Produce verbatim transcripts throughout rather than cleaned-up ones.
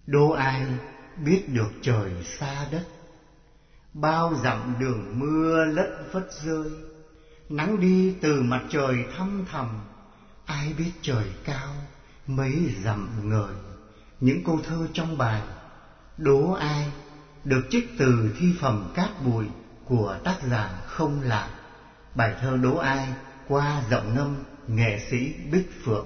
Đố ai biết được trời xa đất, bao dặm đường mưa lất phất rơi. Nắng đi từ mặt trời thăm thầm, ai biết trời cao mấy dặm ngời. Những câu thơ trong bài Đố ai được trích từ thi phẩm Cát Bụi của tác giả Không Lạc. Bài thơ Đố ai qua giọng ngâm nghệ sĩ Bích Phượng.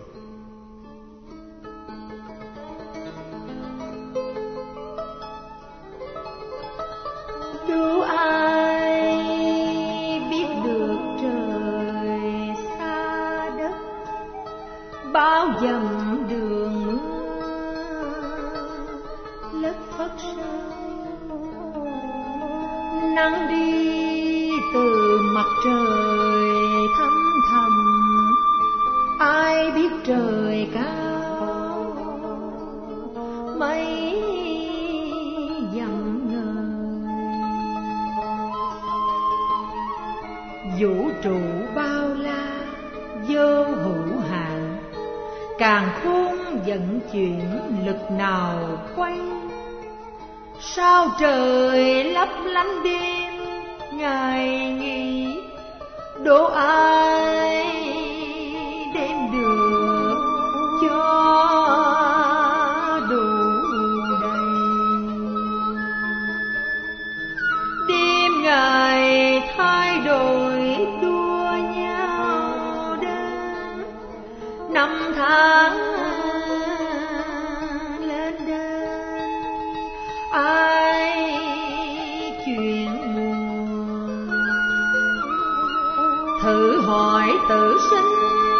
Đố ai biết được trời xa đất, bao dặm đường mưa lất phất rơi. Nắng đi từ mặt trời thăm thầm, ai biết trời cao mấy dặm ngời. Vũ trụ bao la vô hữu hạn, càn khôn vận chuyển lực nào quay. Sao trời lấp lánh đêm ngày nghỉ, đố ai đếm được cho đủ đầy. Đêm ngày thay đổi đua nhau đến, năm tháng lên đến, ai chuyện buồn. Thử hỏi tự sinh,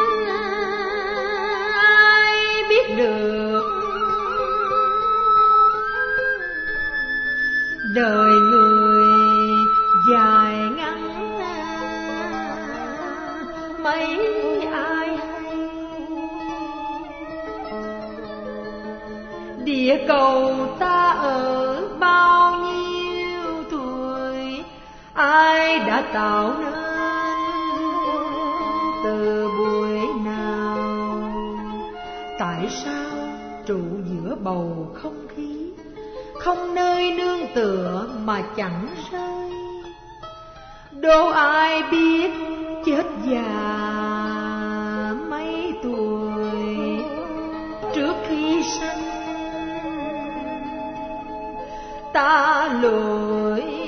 ai biết được đời người dài ngắn, mấy ai hay. Địa cầu ta ở bao nhiêu tuổi, ai đã tạo nên từ buổi nào. Tại sao trụ giữa bầu không khí, không nơi nương tựa mà chẳng rơi. Đố ai biết chết già mấy tuổi trước khi sanh, ta lội